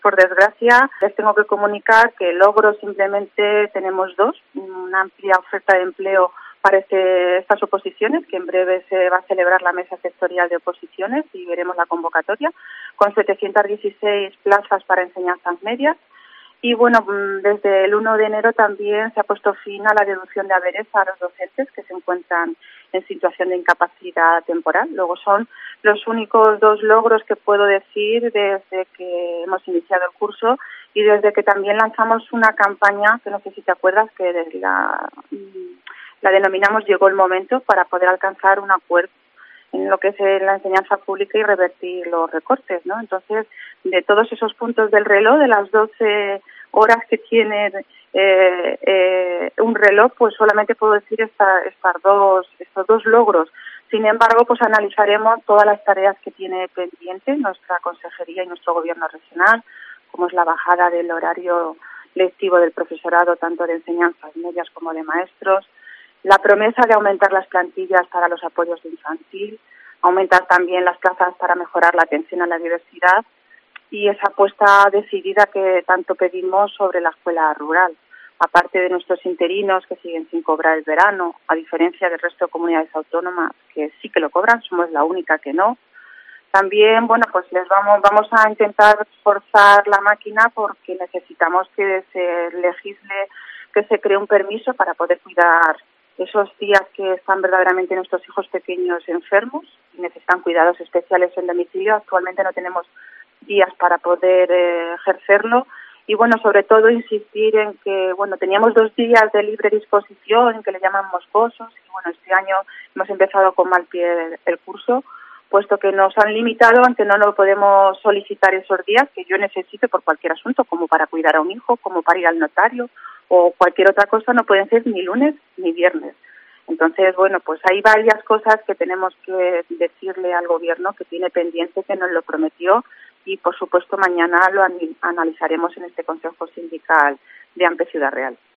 Por desgracia, les tengo que comunicar que logros simplemente tenemos dos, una amplia oferta de empleo para estas oposiciones, que en breve se va a celebrar la mesa sectorial de oposiciones y veremos la convocatoria, con 716 plazas para enseñanzas medias. Y bueno, desde el 1 de enero también se ha puesto fin a la deducción de haberes a los docentes que se encuentran en situación de incapacidad temporal. Luego son los únicos dos logros que puedo decir desde que hemos iniciado el curso y desde que también lanzamos una campaña, que no sé si te acuerdas, que la denominamos Llegó el momento, para poder alcanzar un acuerdo en lo que es la enseñanza pública y revertir los recortes, ¿no? Entonces, de todos esos puntos del reloj, de las 12 horas que tiene un reloj, pues solamente puedo decir estos dos logros. Sin embargo, pues analizaremos todas las tareas que tiene pendiente nuestra consejería y nuestro gobierno regional, como es la bajada del horario lectivo del profesorado, tanto de enseñanzas medias como de maestros, la promesa de aumentar las plantillas para los apoyos de infantil, aumentar también las plazas para mejorar la atención a la diversidad y esa apuesta decidida que tanto pedimos sobre la escuela rural. Aparte de nuestros interinos que siguen sin cobrar el verano, a diferencia del resto de comunidades autónomas que sí que lo cobran, somos la única que no. También, bueno, pues vamos a intentar forzar la máquina porque necesitamos que se legisle, que se cree un permiso para poder cuidar esos días que están verdaderamente nuestros hijos pequeños enfermos y necesitan cuidados especiales en domicilio. Actualmente no tenemos días para poder ejercerlo y, bueno, sobre todo insistir en que, bueno, teníamos 2 días de libre disposición que le llaman moscosos y, bueno, este año hemos empezado con mal pie el curso, puesto que nos han limitado en que no lo podemos solicitar esos días que yo necesito por cualquier asunto, como para cuidar a un hijo, como para ir al notario o cualquier otra cosa, no pueden ser ni lunes ni viernes. Entonces, bueno, pues hay varias cosas que tenemos que decirle al gobierno que tiene pendiente, que nos lo prometió y, por supuesto, mañana lo analizaremos en este Consejo Sindical de AMPE Ciudad Real.